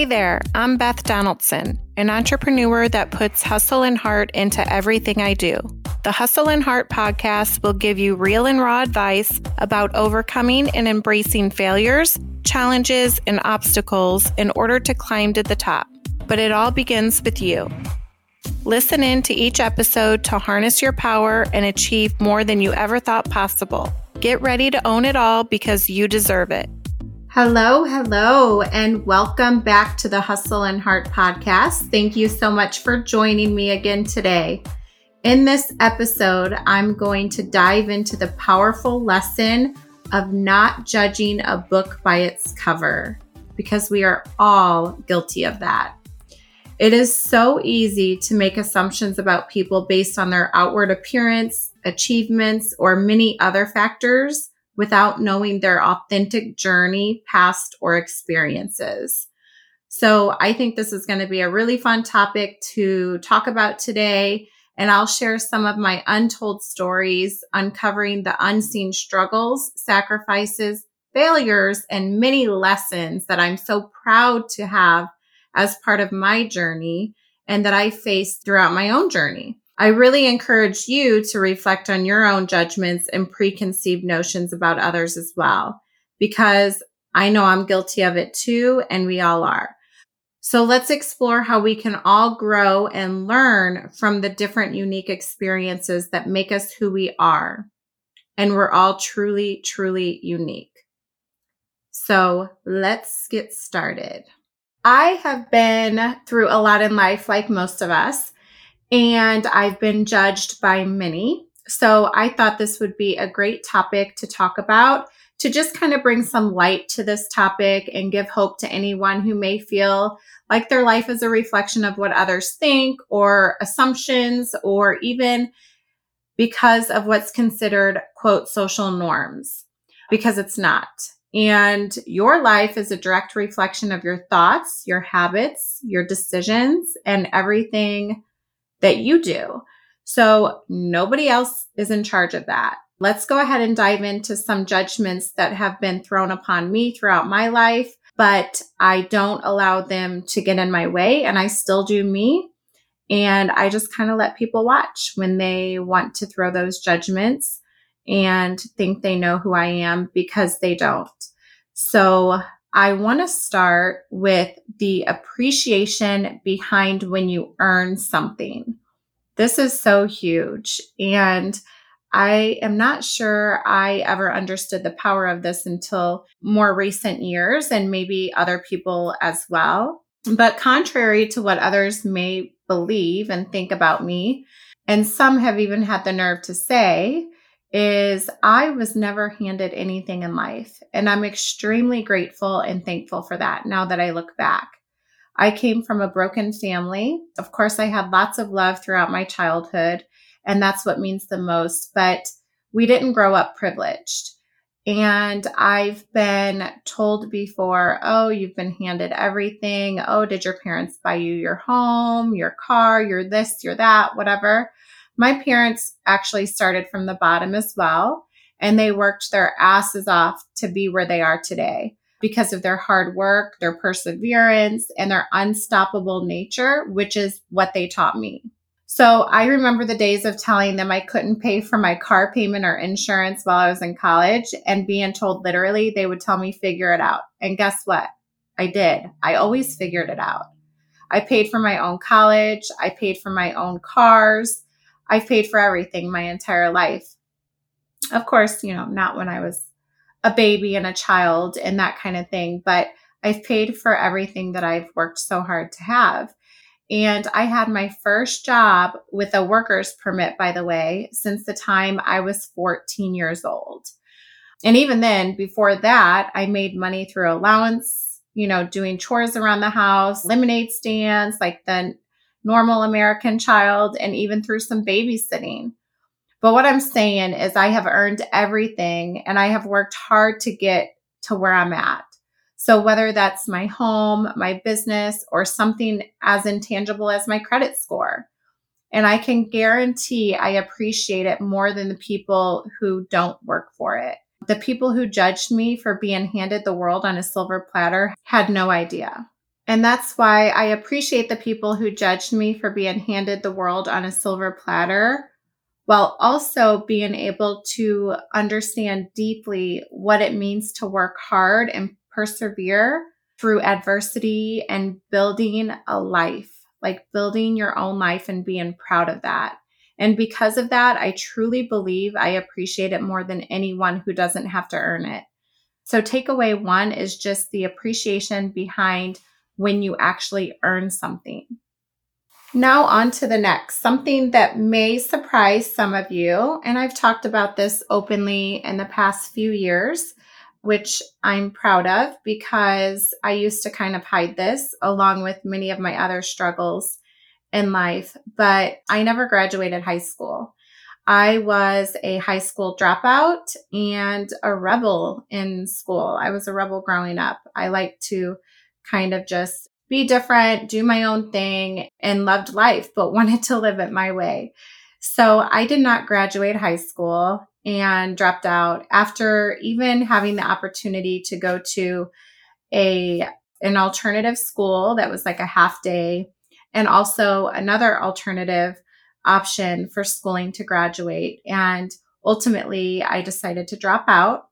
Hey there, I'm Beth Donaldson, an entrepreneur that puts hustle and heart into everything I do. The Hustle and Heart podcast will give you real and raw advice about overcoming and embracing failures, challenges, and obstacles in order to climb to the top. But it all begins with you. Listen in to each episode to harness your power and achieve more than you ever thought possible. Get ready to own it all because you deserve it. Hello, and welcome back to the Hustle and Heart podcast. Thank you so much for joining me again today. In this episode, I'm going to dive into the powerful lesson of not judging a book by its cover, because we are all guilty of that. It is so easy to make assumptions about people based on their outward appearance, achievements, or many other factors without knowing their authentic journey, past, or experiences. So I think this is going to be a really fun topic to talk about today, and I'll share some of my untold stories, uncovering the unseen struggles, sacrifices, failures, and many lessons that I'm so proud to have as part of my journey and that I faced throughout my own journey. I really encourage you to reflect on your own judgments and preconceived notions about others as well, because I know I'm guilty of it too, and we all are. So let's explore how we can all grow and learn from the different unique experiences that make us who we are. And we're all truly, truly unique. So let's get started. I have been through a lot in life, like most of us, and I've been judged by many. So I thought this would be a great topic to talk about, to just kind of bring some light to this topic and give hope to anyone who may feel like their life is a reflection of what others think, or assumptions, or even because of what's considered, quote, social norms, because it's not. And your life is a direct reflection of your thoughts, your habits, your decisions, and everything that you do. So nobody else is in charge of that. Let's go ahead and dive into some judgments that have been thrown upon me throughout my life, but I don't allow them to get in my way, and I still do me. And I just kind of let people watch when they want to throw those judgments and think they know who I am, because they don't. So I want to start with the appreciation behind when you earn something. This is so huge. And I am not sure I ever understood the power of this until more recent years, and maybe other people as well. But contrary to what others may believe and think about me, and some have even had the nerve to say, is I was never handed anything in life. And I'm extremely grateful and thankful for that now that I look back. I came from a broken family. Of course, I had lots of love throughout my childhood, and that's what means the most. But we didn't grow up privileged. And I've been told before, oh, you've been handed everything. Oh, did your parents buy you your home, your car, your this, your that, whatever? My parents actually started from the bottom as well, and they worked their asses off to be where they are today because of their hard work, their perseverance, and their unstoppable nature, which is what they taught me. So I remember the days of telling them I couldn't pay for my car payment or insurance while I was in college, and being told literally they would tell me, figure it out. And guess what? I did. I always figured it out. I paid for my own college. I paid for my own cars. I paid for everything my entire life. Of course, not when I was a baby and a child and that kind of thing, but I've paid for everything that I've worked so hard to have. And I had my first job with a worker's permit, by the way, since the time I was 14 years old. And even then, before that, I made money through allowance, doing chores around the house, lemonade stands, like the normal American child, and even through some babysitting. But what I'm saying is I have earned everything, and I have worked hard to get to where I'm at. So whether that's my home, my business, or something as intangible as my credit score. And I can guarantee I appreciate it more than the people who don't work for it. The people who judged me for being handed the world on a silver platter had no idea. And that's why I appreciate the people who judged me for being handed the world on a silver platter, while also being able to understand deeply what it means to work hard and persevere through adversity and building a life, like building your own life and being proud of that. And because of that, I truly believe I appreciate it more than anyone who doesn't have to earn it. So takeaway one is just the appreciation behind when you actually earn something. Now on to the next, something that may surprise some of you. And I've talked about this openly in the past few years, which I'm proud of because I used to kind of hide this along with many of my other struggles in life, but I never graduated high school. I was a high school dropout and a rebel in school. I was a rebel growing up. I liked to kind of just be different, do my own thing, and loved life, but wanted to live it my way. So I did not graduate high school and dropped out after even having the opportunity to go to an alternative school that was like a half day, and also another alternative option for schooling to graduate. And ultimately, I decided to drop out,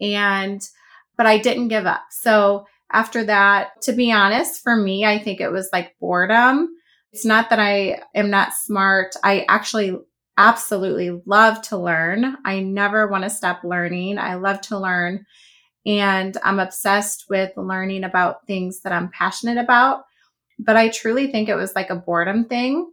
but I didn't give up. So after that, to be honest, for me, I think it was like boredom. It's not that I am not smart. I actually absolutely love to learn. I never want to stop learning. I love to learn. And I'm obsessed with learning about things that I'm passionate about. But I truly think it was like a boredom thing.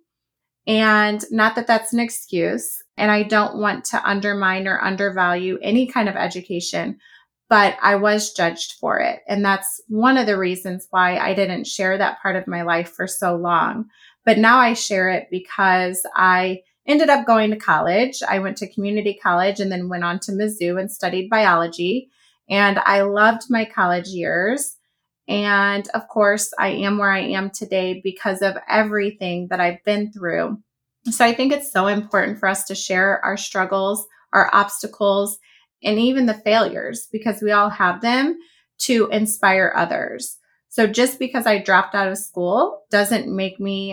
And not that that's an excuse. And I don't want to undermine or undervalue any kind of education, but I was judged for it. And that's one of the reasons why I didn't share that part of my life for so long. But now I share it because I ended up going to college. I went to community college and then went on to Mizzou and studied biology. And I loved my college years. And of course, I am where I am today because of everything that I've been through. So I think it's so important for us to share our struggles, our obstacles, and even the failures, because we all have them, to inspire others. So just because I dropped out of school doesn't make me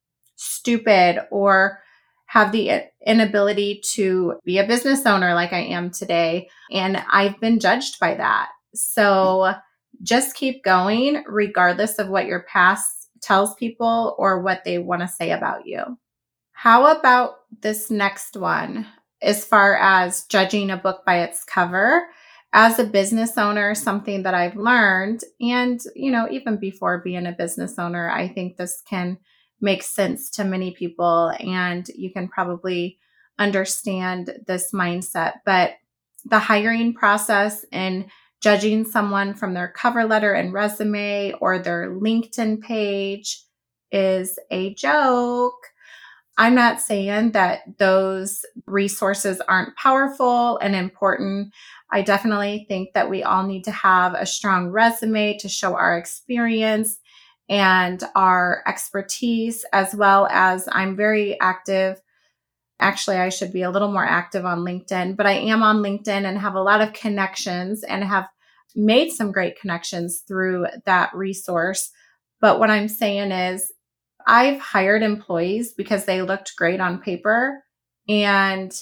stupid or have the inability to be a business owner like I am today. And I've been judged by that. So just keep going, regardless of what your past tells people or what they want to say about you. How about this next one? As far as judging a book by its cover, as a business owner, something that I've learned, and, even before being a business owner, I think this can make sense to many people and you can probably understand this mindset. But the hiring process and judging someone from their cover letter and resume or their LinkedIn page is a joke. I'm not saying that those resources aren't powerful and important. I definitely think that we all need to have a strong resume to show our experience and our expertise, as well as I'm very active. Actually, I should be a little more active on LinkedIn, but I am on LinkedIn and have a lot of connections and have made some great connections through that resource. But what I'm saying is, I've hired employees because they looked great on paper and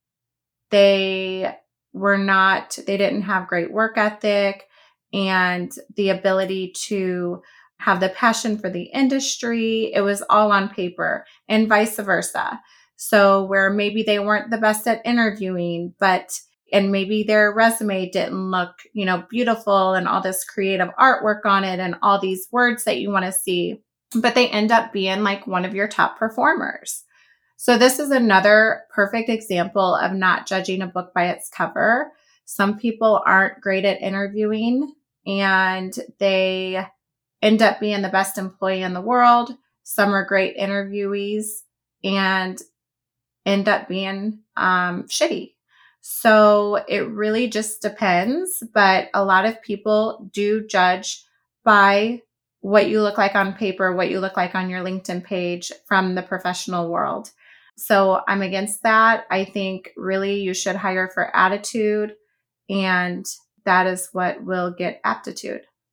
they didn't have great work ethic and the ability to have the passion for the industry. It was all on paper and vice versa. So where maybe they weren't the best at interviewing, and maybe their resume didn't look, beautiful and all this creative artwork on it and all these words that you want to see, but they end up being like one of your top performers. So this is another perfect example of not judging a book by its cover. Some people aren't great at interviewing and they end up being the best employee in the world. Some are great interviewees and end up being shitty. So it really just depends. But a lot of people do judge by what you look like on paper, what you look like on your LinkedIn page from the professional world. So I'm against that. I think really you should hire for attitude, and that is what will get aptitude.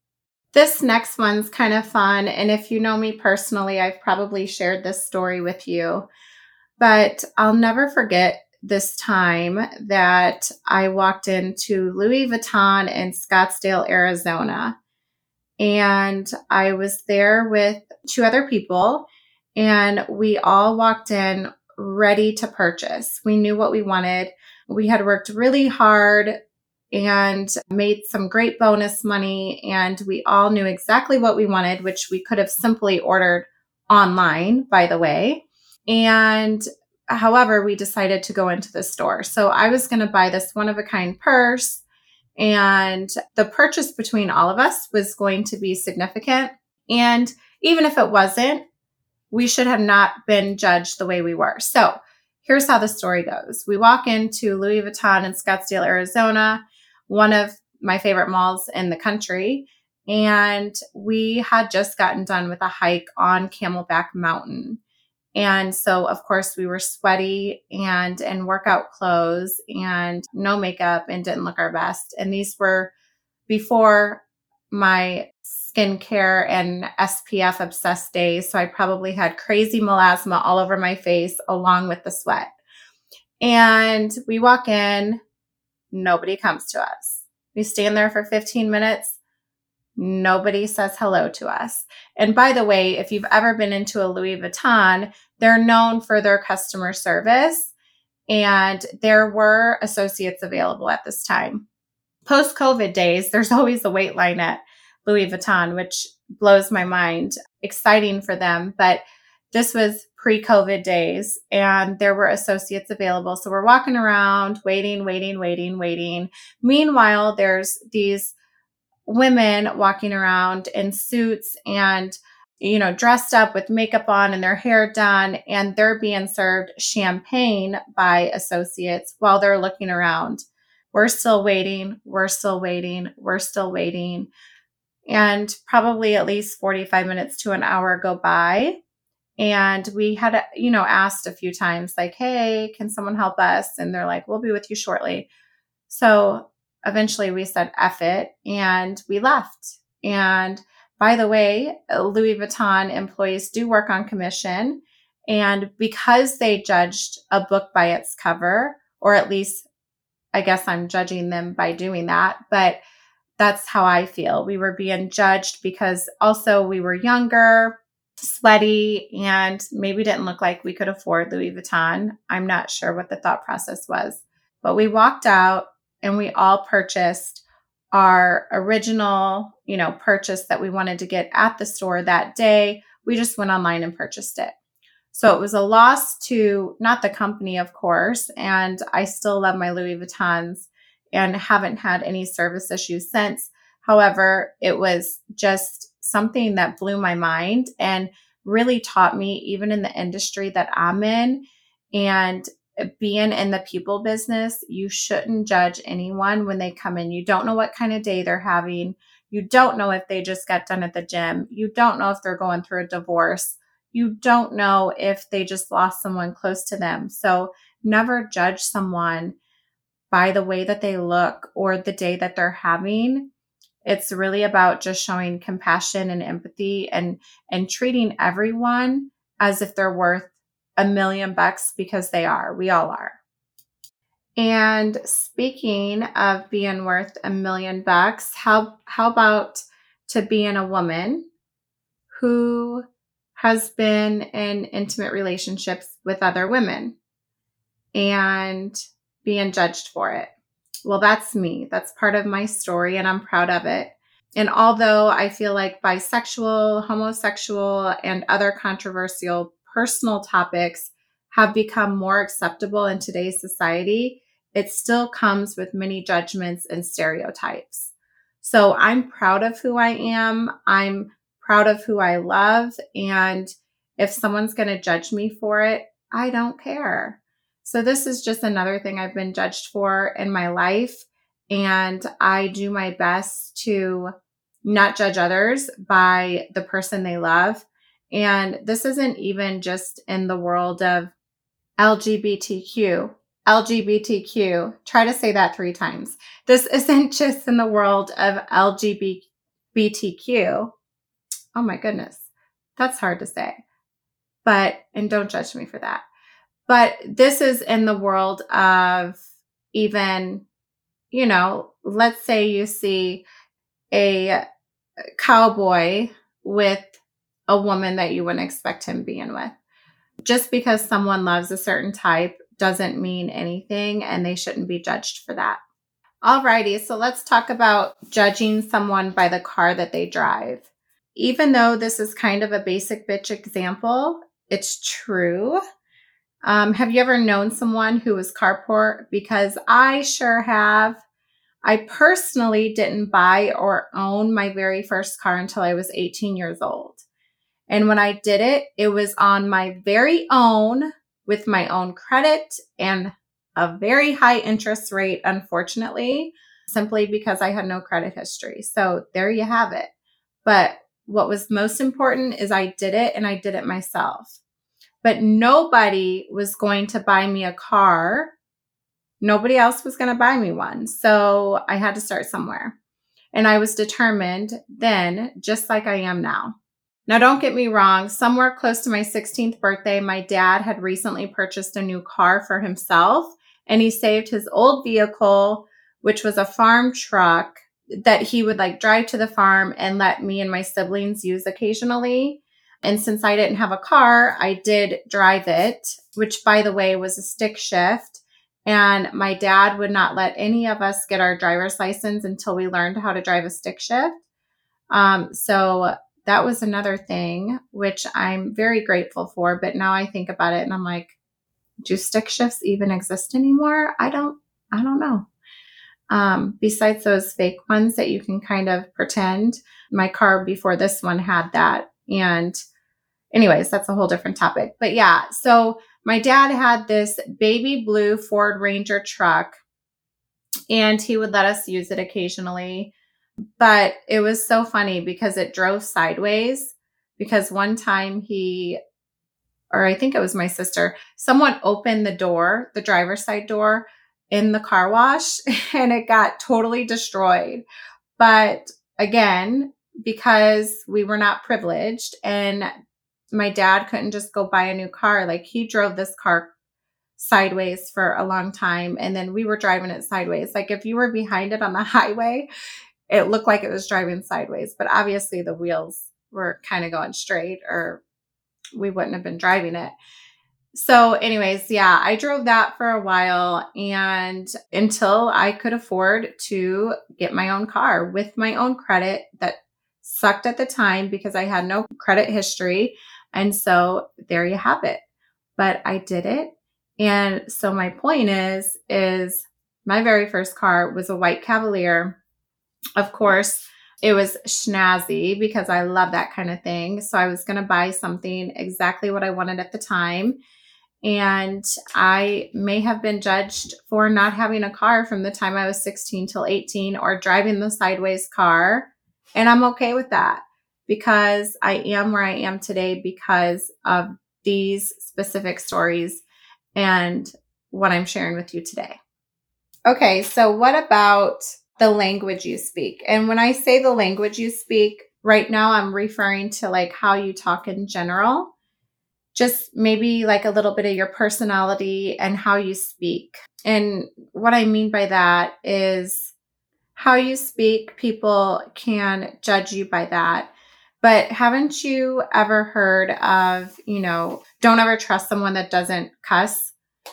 This next one's kind of fun. And if you know me personally, I've probably shared this story with you, but I'll never forget this time that I walked into Louis Vuitton in Scottsdale, Arizona. And I was there with two other people, and we all walked in ready to purchase. We knew what we wanted. We had worked really hard and made some great bonus money, and we all knew exactly what we wanted, which we could have simply ordered online, by the way. And however, we decided to go into the store. So I was going to buy this one of a kind purse, and the purchase between all of us was going to be significant. And even if it wasn't, we should have not been judged the way we were. So here's how the story goes. We walk into Louis Vuitton in Scottsdale, Arizona, one of my favorite malls in the country. And we had just gotten done with a hike on Camelback Mountain. And so, of course, we were sweaty and in workout clothes and no makeup and didn't look our best. And these were before my skincare and SPF obsessed days. So I probably had crazy melasma all over my face along with the sweat. And we walk in, nobody comes to us. We stand there for 15 minutes. Nobody says hello to us. And by the way, if you've ever been into a Louis Vuitton, they're known for their customer service, and there were associates available at this time. Post-COVID days, there's always a wait line at Louis Vuitton, which blows my mind. Exciting for them, but this was pre-COVID days, and there were associates available. So we're walking around, waiting. Meanwhile, there's these women walking around in suits and, dressed up with makeup on and their hair done, and they're being served champagne by associates while they're looking around. We're still waiting. And probably at least 45 minutes to an hour go by. And we had, asked a few times, like, hey, can someone help us? And they're like, we'll be with you shortly. So eventually we said, F it, and we left. And by the way, Louis Vuitton employees do work on commission. And because they judged a book by its cover, or at least I guess I'm judging them by doing that, but that's how I feel. We were being judged because also we were younger, sweaty, and maybe didn't look like we could afford Louis Vuitton. I'm not sure what the thought process was, but we walked out and we all purchased our original, purchase that we wanted to get at the store that day. We just went online and purchased it. So it was a loss to not the company, of course, and I still love my Louis Vuittons and haven't had any service issues since. However, it was just something that blew my mind and really taught me, even in the industry that I'm in and being in the people business, you shouldn't judge anyone when they come in. You don't know what kind of day they're having. You don't know if they just got done at the gym. You don't know if they're going through a divorce. You don't know if they just lost someone close to them. So never judge someone by the way that they look or the day that they're having. It's really about just showing compassion and empathy and treating everyone as if they're worth $1 million because they are. We all are. And speaking of being worth $1 million, how about to being a woman who has been in intimate relationships with other women and being judged for it? Well, that's me. That's part of my story, and I'm proud of it. And although I feel like bisexual, homosexual, and other controversial personal topics have become more acceptable in today's society, it still comes with many judgments and stereotypes. So I'm proud of who I am. I'm proud of who I love. And if someone's going to judge me for it, I don't care. So this is just another thing I've been judged for in my life. And I do my best to not judge others by the person they love. And this isn't even just in the world of LGBTQ. Try to say that 3 times. This isn't just in the world of BTQ. Oh my goodness. That's hard to say. And don't judge me for that. But this is in the world of even, let's say you see a cowboy with a woman that you wouldn't expect him being with. Just because someone loves a certain type doesn't mean anything, and they shouldn't be judged for that. Alrighty, so let's talk about judging someone by the car that they drive. Even though this is kind of a basic bitch example, it's true. Have you ever known someone who was car poor? Because I sure have. I personally didn't buy or own my very first car until I was 18 years old. And when I did it, it was on my very own with my own credit and a very high interest rate, unfortunately, simply because I had no credit history. So there you have it. But what was most important is I did it, and I did it myself. But nobody was going to buy me a car. Nobody else was going to buy me one. So I had to start somewhere. And I was determined then, just like I am now. Now, don't get me wrong. Somewhere close to my 16th birthday, my dad had recently purchased a new car for himself, and he saved his old vehicle, which was a farm truck that he would drive to the farm and let me and my siblings use occasionally. And since I didn't have a car, I did drive it, which, by the way, was a stick shift. And my dad would not let any of us get our driver's license until we learned how to drive a stick shift. So that was another thing, which I'm very grateful for. But now I think about it and I'm like, do stick shifts even exist anymore? I don't know. Besides those fake ones that you can kind of pretend, my car before this one had that. And anyways, that's a whole different topic. But yeah, so my dad had this baby blue Ford Ranger truck, and he would let us use it occasionally. But it was so funny because it drove sideways, because one time I think it was my sister, someone opened the door, the driver's side door in the car wash, and it got totally destroyed. But again, because we were not privileged and my dad couldn't just go buy a new car, he drove this car sideways for a long time. And then we were driving it sideways. If you were behind it on the highway, it looked like it was driving sideways, but obviously the wheels were kind of going straight, or we wouldn't have been driving it. So anyways, yeah, I drove that for a while, and until I could afford to get my own car with my own credit. That sucked at the time because I had no credit history. And so there you have it. But I did it. And so my point is my very first car was a white Cavalier. Of course, it was snazzy because I love that kind of thing. So I was going to buy something exactly what I wanted at the time. And I may have been judged for not having a car from the time I was 16 till 18, or driving the sideways car. And I'm okay with that, because I am where I am today because of these specific stories and what I'm sharing with you today. Okay, so what about the language you speak? And when I say the language you speak, right now I'm referring to how you talk in general. Just maybe a little bit of your personality and how you speak. And what I mean by that is how you speak, people can judge you by that. But haven't you ever heard of, don't ever trust someone that doesn't cuss?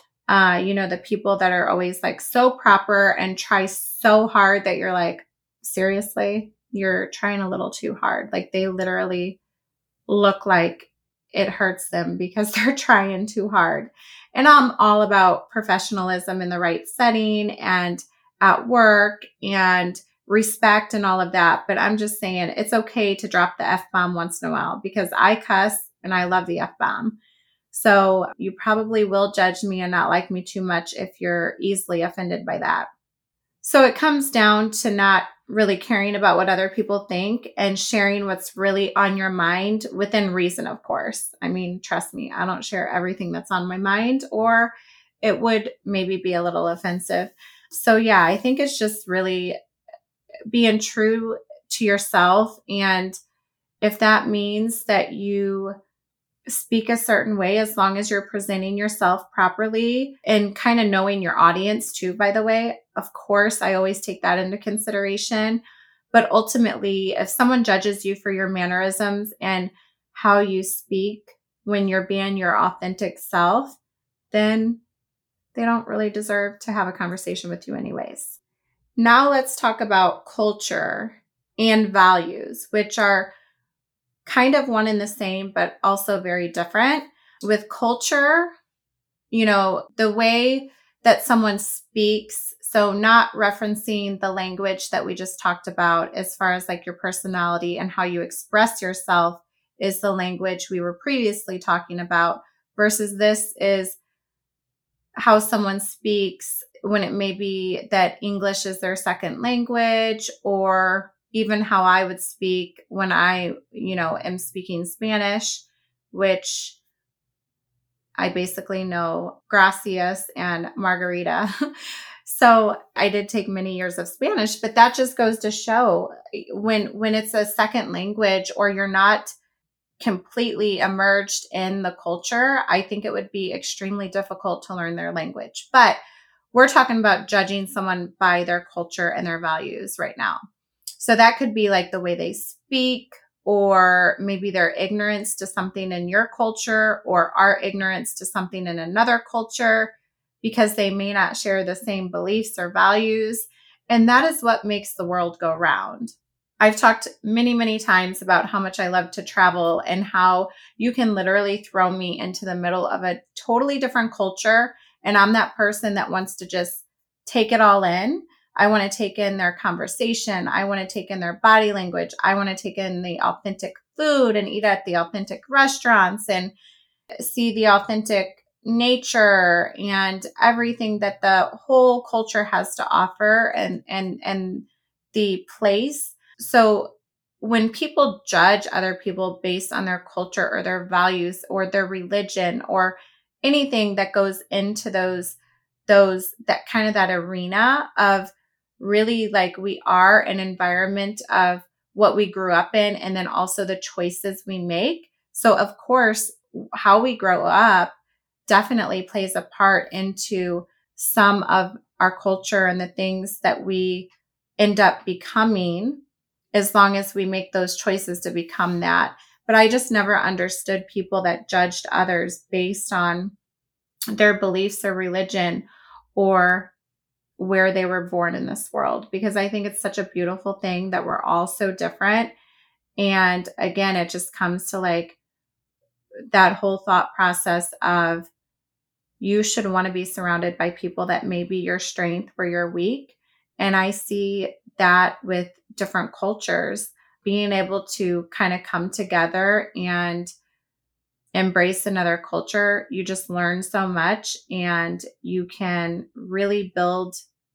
The people that are always so proper and try so hard that you're like, seriously, you're trying a little too hard. They literally look like it hurts them because they're trying too hard. And I'm all about professionalism in the right setting and at work and respect and all of that. But I'm just saying it's okay to drop the F-bomb once in a while, because I cuss and I love the F-bomb. So you probably will judge me and not like me too much if you're easily offended by that. So it comes down to not really caring about what other people think and sharing what's really on your mind within reason, of course. I mean, trust me, I don't share everything that's on my mind, or it would maybe be a little offensive. So yeah, I think it's just really being true to yourself. And if that means that you speak a certain way, as long as you're presenting yourself properly and kind of knowing your audience too, by the way, of course, I always take that into consideration. But ultimately, if someone judges you for your mannerisms and how you speak when you're being your authentic self, then they don't really deserve to have a conversation with you anyways. Now let's talk about culture and values, which are kind of one and the same, but also very different. With culture, the way that someone speaks, so not referencing the language that we just talked about as far as like your personality and how you express yourself is the language we were previously talking about, versus this is how someone speaks when it may be that English is their second language, or even how I would speak when I, am speaking Spanish, which I basically know gracias and margarita. So I did take many years of Spanish, but that just goes to show when it's a second language or you're not completely immersed in the culture, I think it would be extremely difficult to learn their language. But we're talking about judging someone by their culture and their values right now. So that could be like the way they speak, or maybe their ignorance to something in your culture, or our ignorance to something in another culture, because they may not share the same beliefs or values. And that is what makes the world go round. I've talked many, many times about how much I love to travel and how you can literally throw me into the middle of a totally different culture. And I'm that person that wants to just take it all in. I want to take in their conversation. I want to take in their body language. I want to take in the authentic food and eat at the authentic restaurants and see the authentic nature and everything that the whole culture has to offer and the place. So when people judge other people based on their culture or their values or their religion or anything that goes into that kind of that arena of really like we are an environment of what we grew up in and then also the choices we make. So of course, how we grow up definitely plays a part into some of our culture and the things that we end up becoming, as long as we make those choices to become that. But I just never understood people that judged others based on their beliefs or religion or where they were born in this world, because I think it's such a beautiful thing that we're all so different. And again, it just comes to like that whole thought process of you should want to be surrounded by people that may be your strength where you're weak. And I see that with different cultures, being able to kind of come together and embrace another culture. You just learn so much and you can really build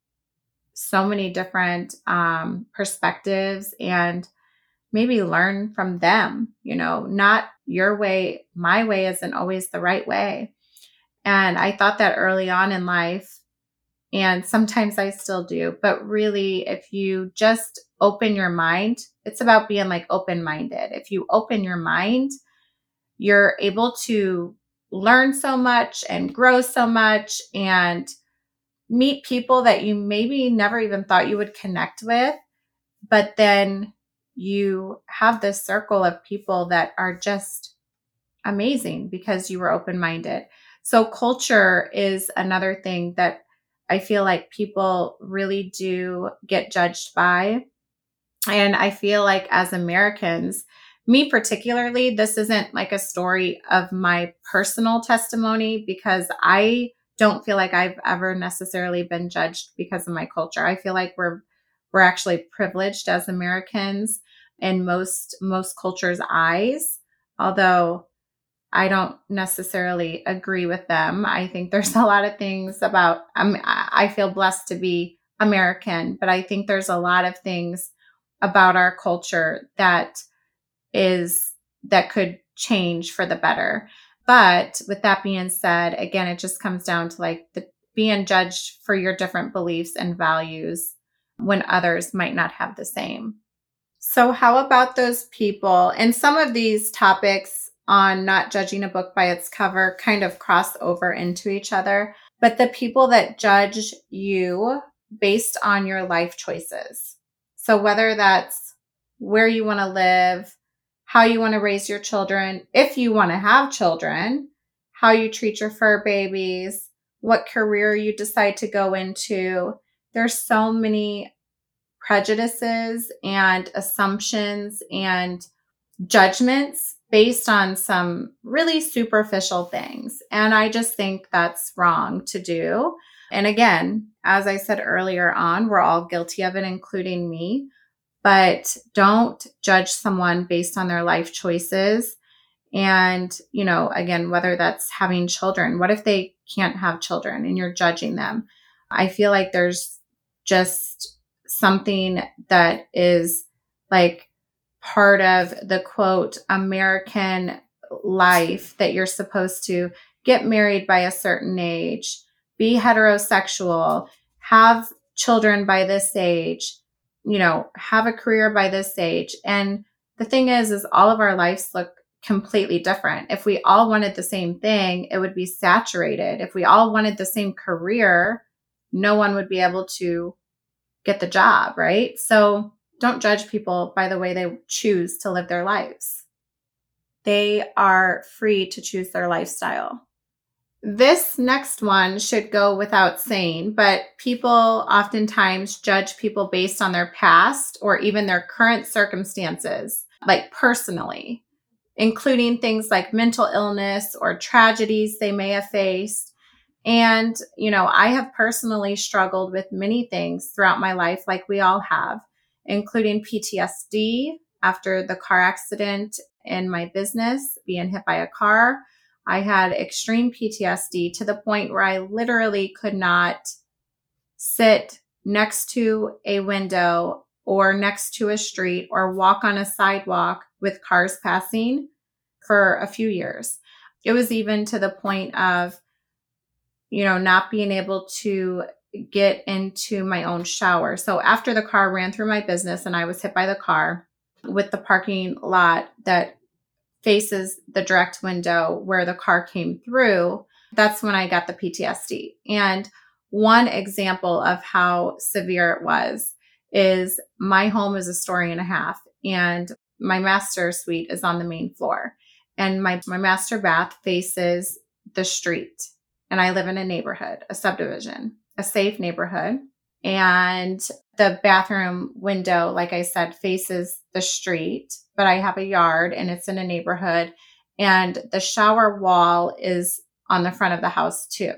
so many different perspectives and maybe learn from them, not your way. My way isn't always the right way. And I thought that early on in life, and sometimes I still do, but really, if you just open your mind, it's about being like open-minded. If you open your mind, you're able to learn so much and grow so much and meet people that you maybe never even thought you would connect with. But then you have this circle of people that are just amazing because you were open-minded. So culture is another thing that I feel like people really do get judged by. And I feel like as Americans, me particularly, this isn't like a story of my personal testimony, because I don't feel like I've ever necessarily been judged because of my culture. I feel like we're actually privileged as Americans in most cultures' eyes, although I don't necessarily agree with them. I think there's a lot of things about, I feel blessed to be American, but I think there's a lot of things about our culture that could change for the better. But with that being said, again, it just comes down to like being judged for your different beliefs and values when others might not have the same. So, how about those people? And some of these topics on not judging a book by its cover kind of cross over into each other, but the people that judge you based on your life choices. So, whether that's where you want to live, how you want to raise your children, if you want to have children, how you treat your fur babies, what career you decide to go into. There's so many prejudices and assumptions and judgments based on some really superficial things. And I just think that's wrong to do. And again, as I said earlier on, we're all guilty of it, including me. But don't judge someone based on their life choices. And, again, whether that's having children, what if they can't have children and you're judging them? I feel like there's just something that is like part of the quote American life that you're supposed to get married by a certain age, be heterosexual, have children by this age, have a career by this age. And the thing is all of our lives look completely different. If we all wanted the same thing, it would be saturated. If we all wanted the same career, no one would be able to get the job, right? So don't judge people by the way they choose to live their lives. They are free to choose their lifestyle. This next one should go without saying, but people oftentimes judge people based on their past or even their current circumstances, like personally, including things like mental illness or tragedies they may have faced. And, I have personally struggled with many things throughout my life, like we all have, including PTSD after the car accident in my business, being hit by a car. I had extreme PTSD to the point where I literally could not sit next to a window or next to a street or walk on a sidewalk with cars passing for a few years. It was even to the point of, not being able to get into my own shower. So after the car ran through my business and I was hit by the car with the parking lot that faces the direct window where the car came through, that's when I got the PTSD. And one example of how severe it was is my home is a story and a half, and my master suite is on the main floor. And my master bath faces the street. And I live in a neighborhood, a subdivision, a safe neighborhood. And the bathroom window, like I said, faces the street, but I have a yard and it's in a neighborhood. And the shower wall is on the front of the house too.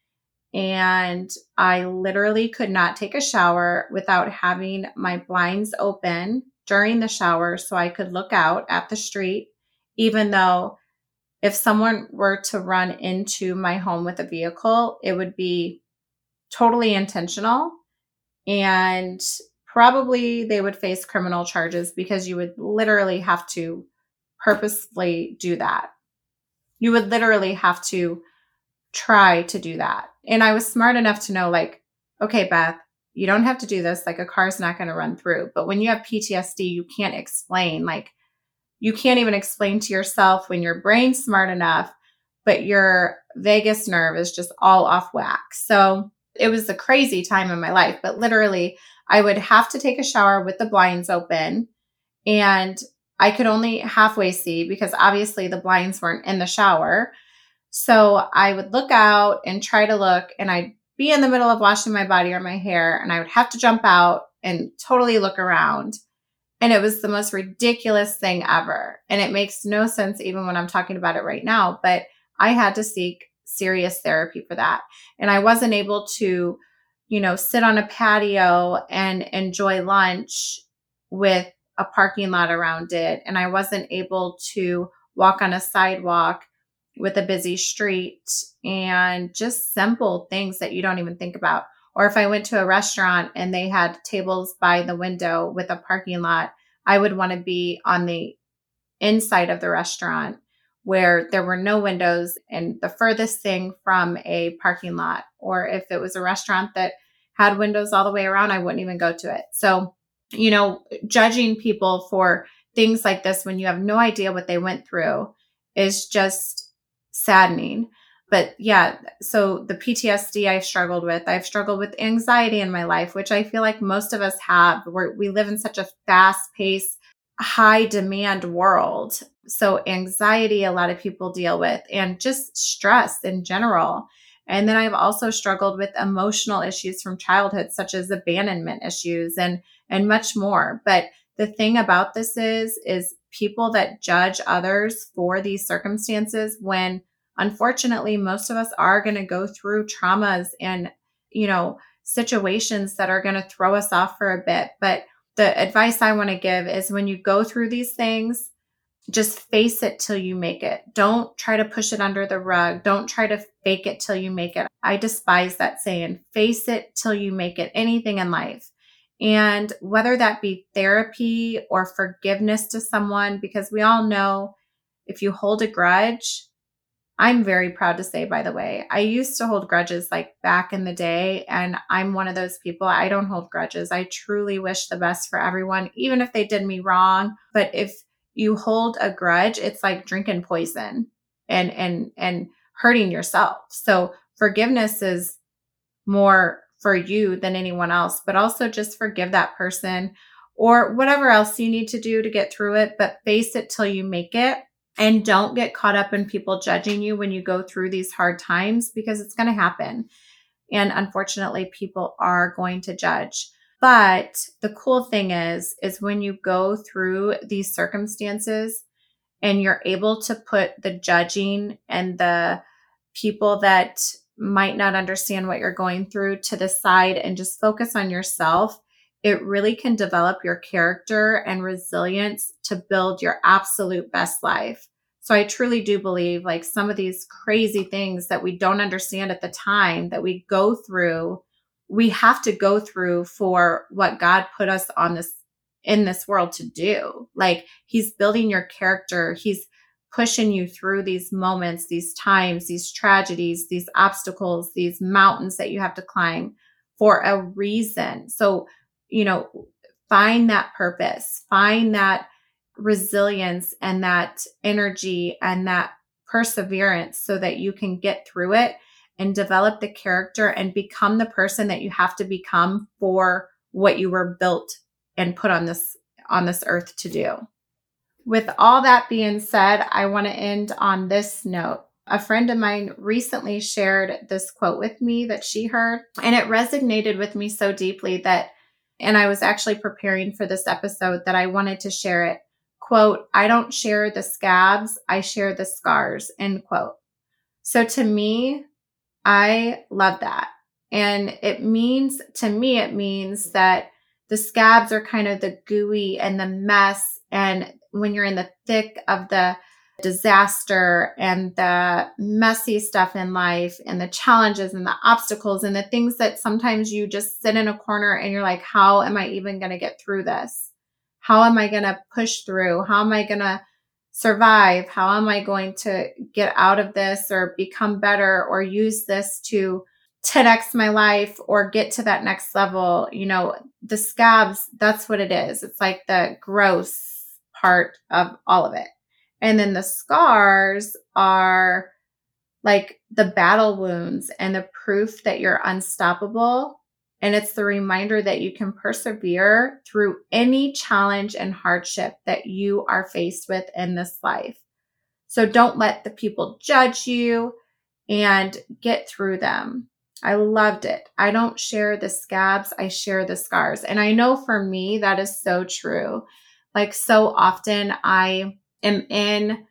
And I literally could not take a shower without having my blinds open during the shower so I could look out at the street, even though if someone were to run into my home with a vehicle, it would be totally intentional, and probably they would face criminal charges because you would literally have to purposely do that. You would literally have to try to do that. And I was smart enough to know, like, okay, Beth, you don't have to do this. Like, a car's not going to run through. But when you have PTSD, you can't explain. Like, you can't even explain to yourself when your brain's smart enough, but your vagus nerve is just all off whack. So it was a crazy time in my life, but literally I would have to take a shower with the blinds open, and I could only halfway see because obviously the blinds weren't in the shower. So I would look out and try to look, and I'd be in the middle of washing my body or my hair, and I would have to jump out and totally look around. And it was the most ridiculous thing ever. And it makes no sense even when I'm talking about it right now, but I had to seek serious therapy for that. And I wasn't able to, sit on a patio and enjoy lunch with a parking lot around it. And I wasn't able to walk on a sidewalk with a busy street, and just simple things that you don't even think about. Or if I went to a restaurant and they had tables by the window with a parking lot, I would want to be on the inside of the restaurant where there were no windows and the furthest thing from a parking lot. Or if it was a restaurant that had windows all the way around, I wouldn't even go to it. So judging people for things like this when you have no idea what they went through is just saddening. But yeah, so the PTSD I've struggled with anxiety in my life, which I feel like most of us have. We live in such a fast-paced, high demand world. So anxiety, a lot of people deal with, and just stress in general. And then I've also struggled with emotional issues from childhood, such as abandonment issues and much more. But the thing about this is people that judge others for these circumstances, when unfortunately most of us are going to go through traumas and, situations that are going to throw us off for a bit. But the advice I want to give is when you go through these things, just face it till you make it. Don't try to push it under the rug. Don't try to fake it till you make it. I despise that saying, face it till you make it, anything in life. And whether that be therapy or forgiveness to someone, because we all know if you hold a grudge, I'm very proud to say, by the way, I used to hold grudges like back in the day, and I'm one of those people. I don't hold grudges. I truly wish the best for everyone, even if they did me wrong. But if you hold a grudge, it's like drinking poison and hurting yourself. So forgiveness is more for you than anyone else, but also just forgive that person or whatever else you need to do to get through it, but face it till you make it. And don't get caught up in people judging you when you go through these hard times, because it's going to happen. And unfortunately, people are going to judge. But the cool thing is when you go through these circumstances and you're able to put the judging and the people that might not understand what you're going through to the side and just focus on yourself, it really can develop your character and resilience to build your absolute best life. So I truly do believe like some of these crazy things that we don't understand at the time that we go through, we have to go through for what God put us on in this world to do. Like he's building your character. He's pushing you through these moments, these times, these tragedies, these obstacles, these mountains that you have to climb for a reason. So, find that purpose, find that resilience and that energy and that perseverance so that you can get through it and develop the character and become the person that you have to become for what you were built and put on this earth to do. With all that being said, I want to end on this note. A friend of mine recently shared this quote with me that she heard, and it resonated with me so deeply and I was actually preparing for this episode that I wanted to share it. Quote, "I don't share the scabs, I share the scars," end quote. So to me, I love that. And it means that the scabs are kind of the gooey and the mess. And when you're in the thick of the disaster and the messy stuff in life and the challenges and the obstacles and the things that sometimes you just sit in a corner and you're like, how am I even going to get through this? How am I going to push through? How am I going to survive? How am I going to get out of this or become better or use this to 10x my life or get to that next level? The scabs, that's what it is. It's like the gross part of all of it. And then the scars are like the battle wounds and the proof that you're unstoppable. And it's the reminder that you can persevere through any challenge and hardship that you are faced with in this life. So don't let the people judge you and get through them. I loved it. I don't share the scabs, I share the scars. And I know for me, that is so true. Like so often I am in,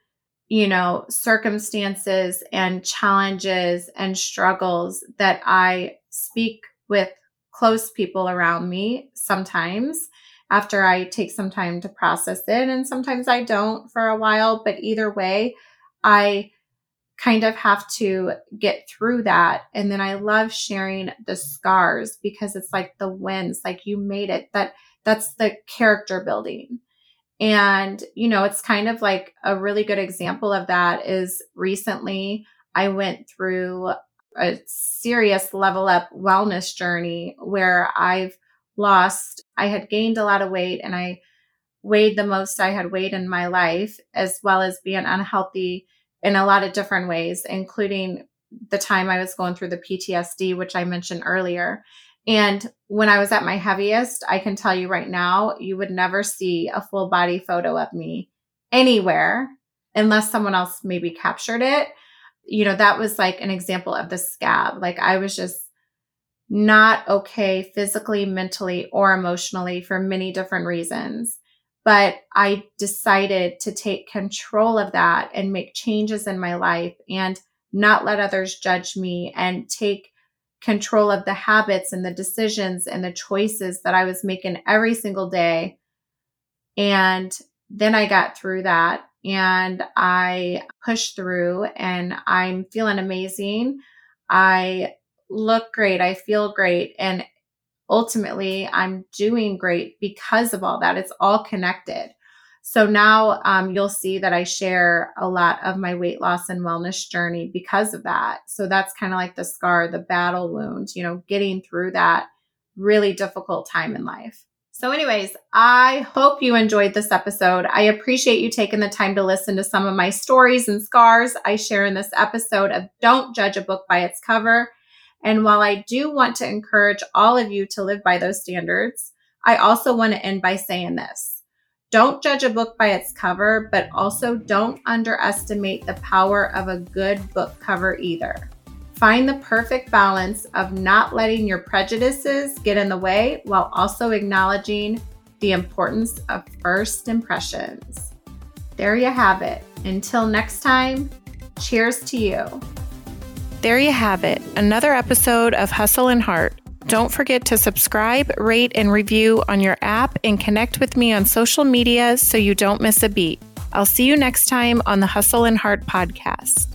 circumstances and challenges and struggles that I speak with close people around me sometimes after I take some time to process it. And sometimes I don't for a while, but either way, I kind of have to get through that. And then I love sharing the scars because it's like the wins, like you made it. That's the character building. And, it's kind of like a really good example of that is recently I went through a serious level up wellness journey where I've I had gained a lot of weight, and I weighed the most I had weighed in my life, as well as being unhealthy in a lot of different ways, including the time I was going through the PTSD, which I mentioned earlier. And when I was at my heaviest, I can tell you right now, you would never see a full body photo of me anywhere unless someone else maybe captured it. That was like an example of the scab. Like I was just not okay physically, mentally, or emotionally for many different reasons. But I decided to take control of that and make changes in my life and not let others judge me, and take control of the habits and the decisions and the choices that I was making every single day. And then I got through that and I pushed through, and I'm feeling amazing. I look great. I feel great. And ultimately, I'm doing great because of all that. It's all connected. So now you'll see that I share a lot of my weight loss and wellness journey because of that. So that's kind of like the scar, the battle wound, getting through that really difficult time in life. So anyways, I hope you enjoyed this episode. I appreciate you taking the time to listen to some of my stories and scars I share in this episode of Don't Judge a Book by Its Cover. And while I do want to encourage all of you to live by those standards, I also want to end by saying this. Don't judge a book by its cover, but also don't underestimate the power of a good book cover either. Find the perfect balance of not letting your prejudices get in the way while also acknowledging the importance of first impressions. There you have it. Until next time, cheers to you. There you have it, another episode of Hustle and Heart. Don't forget to subscribe, rate, and review on your app, and connect with me on social media so you don't miss a beat. I'll see you next time on the Hustle and Heart podcast.